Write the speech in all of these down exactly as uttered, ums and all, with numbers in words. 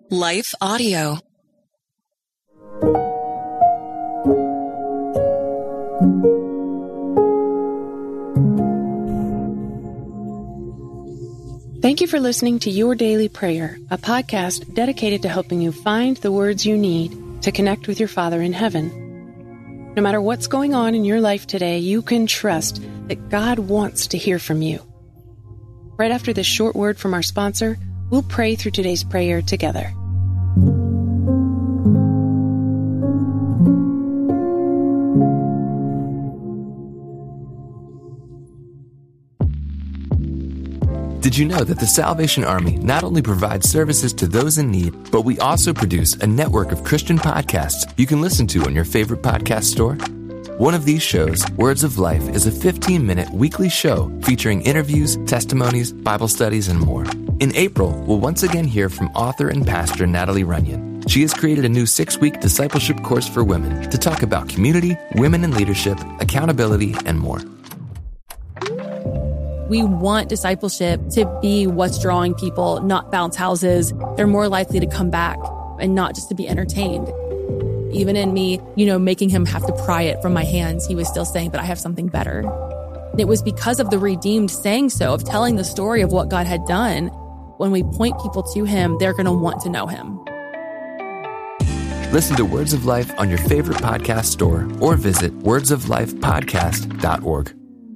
Life Audio. Thank you for listening to Your Daily Prayer, a podcast dedicated to helping you find the words you need to connect with your Father in heaven. No matter what's going on in your life today, you can trust that God wants to hear from you. Right after this short word from our sponsor, we'll pray through today's prayer together. Did you know that the Salvation Army not only provides services to those in need, but we also produce a network of Christian podcasts you can listen to on your favorite podcast store? One of these shows, Words of Life, is a fifteen-minute weekly show featuring interviews, testimonies, Bible studies, and more. In April, we'll once again hear from author and pastor Natalie Runyon. She has created a new six-week discipleship course for women to talk about community, women in leadership, accountability, and more. We want discipleship to be what's drawing people, not bounce houses. They're more likely to come back and not just to be entertained. Even in me, you know, making him have to pry it from my hands, he was still saying, but I have something better. And it was because of the redeemed saying so, of telling the story of what God had done. When we point people to him, they're going to want to know him. Listen to Words of Life on your favorite podcast store or visit words of life podcast dot org.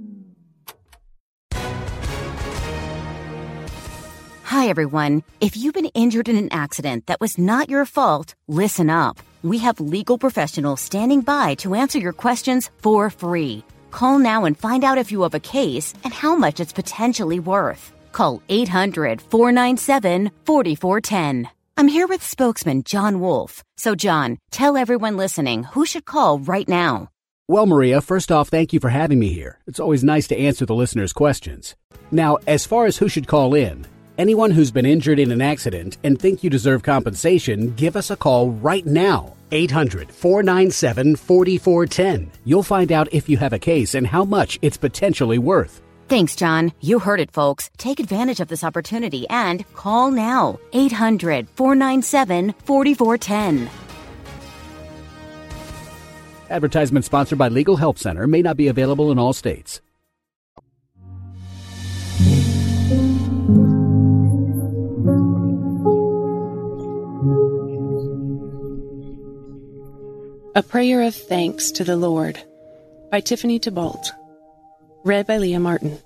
Hi, everyone. If you've been injured in an accident that was not your fault, listen up. We have legal professionals standing by to answer your questions for free. Call now and find out if you have a case and how much it's potentially worth. Call eight hundred, four nine seven, four four one zero. I'm here with spokesman John Wolf. So, John, tell everyone listening who should call right now. Well, Maria, first off, thank you for having me here. It's always nice to answer the listeners' questions. Now, as far as who should call in, anyone who's been injured in an accident and think you deserve compensation, give us a call right now. eight hundred, four nine seven, four four one zero. You'll find out if you have a case and how much it's potentially worth. Thanks, John. You heard it, folks. Take advantage of this opportunity and call now. eight hundred, four nine seven, four four one zero. Advertisement sponsored by Legal Help Center. May not be available in all states. A Prayer of Thanks to the Lord by Tiffany Thibault. Read by Leah Martin.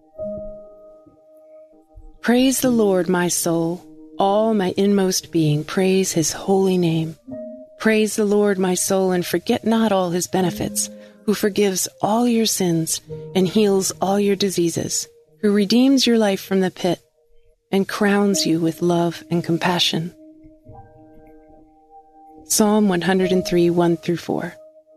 Praise the Lord, my soul. All my inmost being, praise his holy name. Praise the Lord, my soul, and forget not all his benefits, who forgives all your sins and heals all your diseases, who redeems your life from the pit and crowns you with love and compassion. Psalm one hundred three, one through four.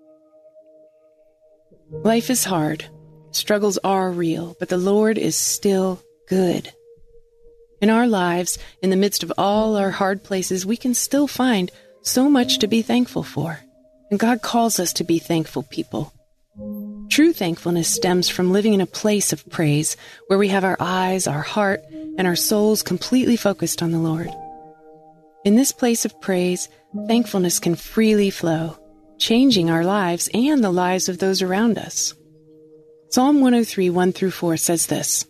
Life is hard. Struggles are real, but the Lord is still good. In our lives, in the midst of all our hard places, we can still find so much to be thankful for. And God calls us to be thankful people. True thankfulness stems from living in a place of praise, where we have our eyes, our heart, and our souls completely focused on the Lord. In this place of praise, thankfulness can freely flow, changing our lives and the lives of those around us. Psalm one oh three, one through four says this: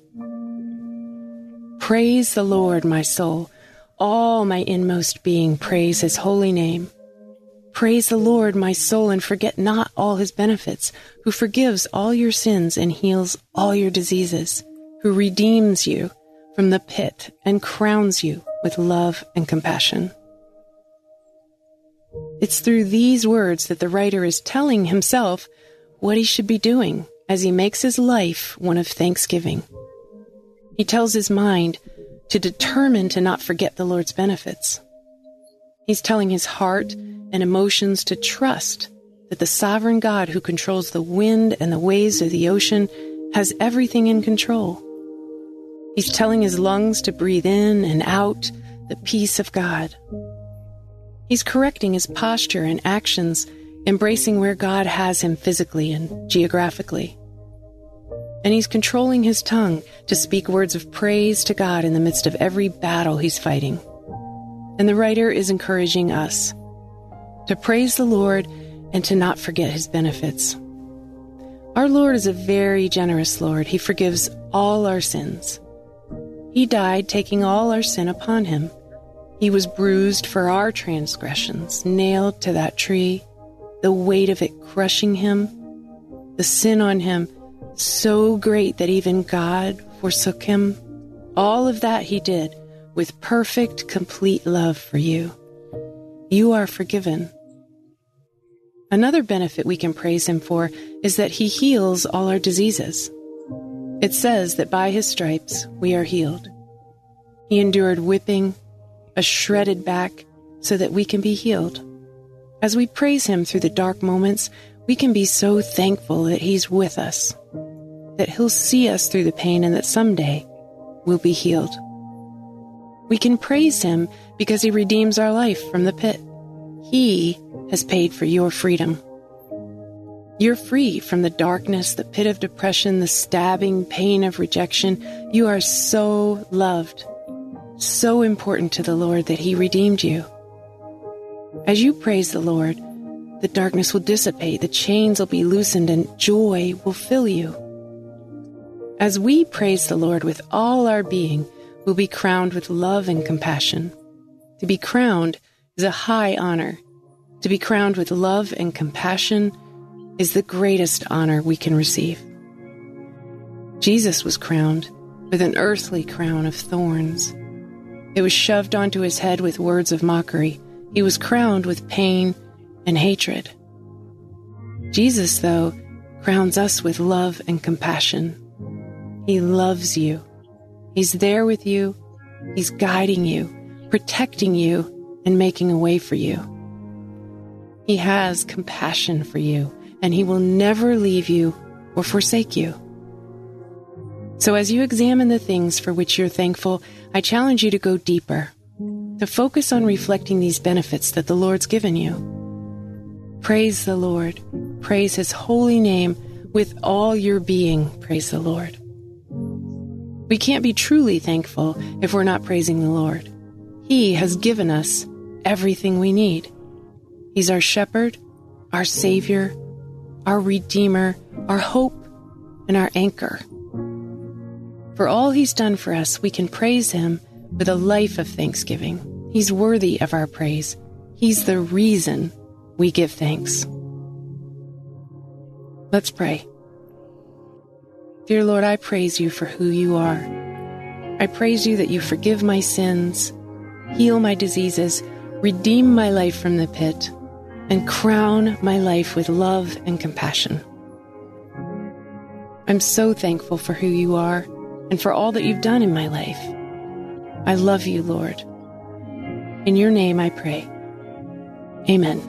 Praise the Lord, my soul. All my inmost being, praise his holy name. Praise the Lord, my soul, and forget not all his benefits, who forgives all your sins and heals all your diseases, who redeems you from the pit and crowns you with love and compassion. It's through these words that the writer is telling himself what he should be doing as he makes his life one of thanksgiving. He tells his mind to determine to not forget the Lord's benefits. He's telling his heart and emotions to trust that the sovereign God who controls the wind and the waves of the ocean has everything in control. He's telling his lungs to breathe in and out the peace of God. He's correcting his posture and actions, embracing where God has him physically and geographically. And he's controlling his tongue to speak words of praise to God in the midst of every battle he's fighting. And the writer is encouraging us to praise the Lord and to not forget his benefits. Our Lord is a very generous Lord. He forgives all our sins. He died taking all our sin upon him. He was bruised for our transgressions, nailed to that tree, the weight of it crushing him, the sin on him so great that even God forsook him. All of that he did with perfect, complete love for you. You are forgiven. Another benefit we can praise him for is that he heals all our diseases. It says that by his stripes we are healed. He endured whipping, a shredded back, so that we can be healed. As we praise him through the dark moments, we can be so thankful that he's with us, that he'll see us through the pain, and that someday we'll be healed. We can praise him because he redeems our life from the pit. He has paid for your freedom. You're free from the darkness, the pit of depression, the stabbing pain of rejection. You are so loved, so important to the Lord that he redeemed you. As you praise the Lord, the darkness will dissipate, the chains will be loosened, and joy will fill you. As we praise the Lord with all our being, we'll be crowned with love and compassion. To be crowned is a high honor. To be crowned with love and compassion is the greatest honor we can receive. Jesus was crowned with an earthly crown of thorns. It was shoved onto his head with words of mockery. He was crowned with pain and hatred. Jesus, though, crowns us with love and compassion. He loves you. He's there with you. He's guiding you, protecting you, and making a way for you. He has compassion for you, and he will never leave you or forsake you. So as you examine the things for which you're thankful, I challenge you to go deeper, to focus on reflecting these benefits that the Lord's given you. Praise the Lord. Praise his holy name with all your being. Praise the Lord. We can't be truly thankful if we're not praising the Lord. He has given us everything we need. He's our shepherd, our savior, our redeemer, our hope, and our anchor. For all he's done for us, we can praise him with a life of thanksgiving. He's worthy of our praise. He's the reason we give thanks. Let's pray. Dear Lord, I praise you for who you are. I praise you that you forgive my sins, heal my diseases, redeem my life from the pit, and crown my life with love and compassion. I'm so thankful for who you are and for all that you've done in my life. I love you, Lord. In your name I pray. Amen.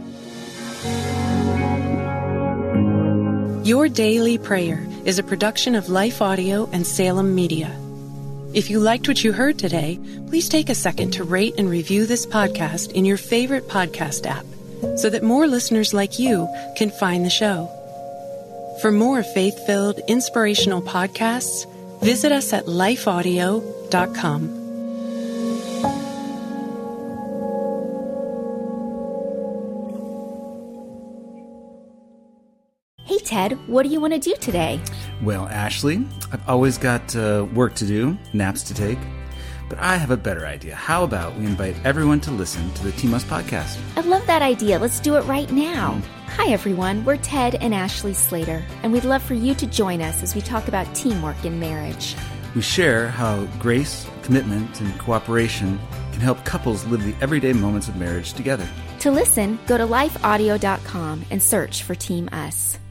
Your Daily Prayer is a production of Life Audio and Salem Media. If you liked what you heard today, please take a second to rate and review this podcast in your favorite podcast app so that more listeners like you can find the show. For more faith-filled, inspirational podcasts, visit us at life audio dot com. Hey, Ted, what do you want to do today? Well, Ashley, I've always got uh, work to do, naps to take, but I have a better idea. How about we invite everyone to listen to the Team Us podcast? I love that idea. Let's do it right now. Mm. Hi, everyone. We're Ted and Ashley Slater, and we'd love for you to join us as we talk about teamwork in marriage. We share how grace, commitment, and cooperation can help couples live the everyday moments of marriage together. To listen, go to life audio dot com and search for Team Us.